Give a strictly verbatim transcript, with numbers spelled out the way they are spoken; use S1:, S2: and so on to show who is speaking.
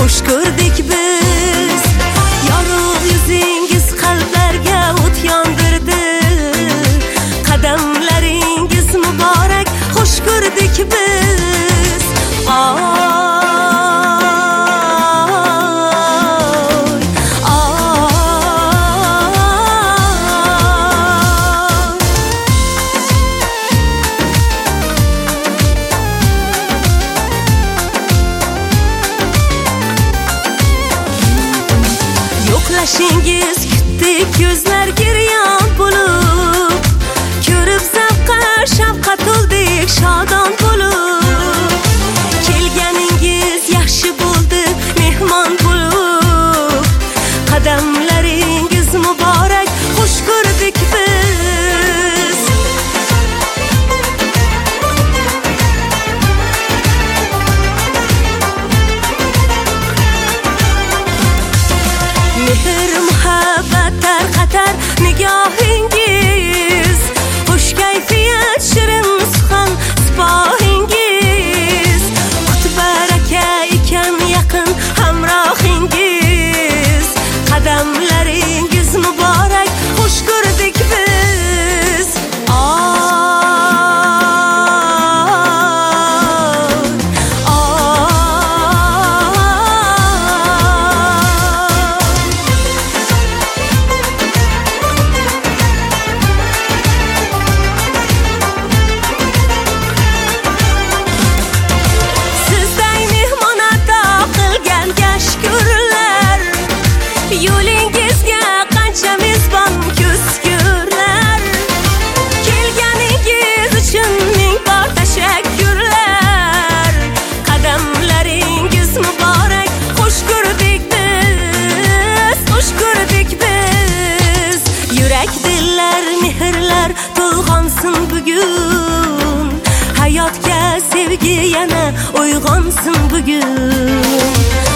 S1: xush ko'rdik biz. Yorug' yuzingiz qalblarga o't yondirdi. Qadamlaringiz muborak, xush ko'rdik biz. Yo'qlashingiz kutdik, ko'zlar giryon bo'lib, ko'rib zavqa shavqa to'ldik shodon bo'lib. Kelganingiz yaxshi bo'ldi mehmon bo'lib, qadamlaringiz muborak, xush ko'rdik biz. Mehr muhabbat tarqatar nigohingiz, xush kayfiyat shirin suxan sipohingiz. Qut baraka ekan yaqin hamrohingiz, qadamlaringiz muborak, xush ko'rdik biz. Yo'lingizga qancha mezbon ko'zgurlar, kelganingiz uchun ming bor tashakkurlar. Qadamlaringiz muborak, xush ko'rdik biz, xush ko'rdik biz. Yurak dillar mehrlar to'lg'onsin bugun, hayotga sevgi yana uyg'onsin bugun.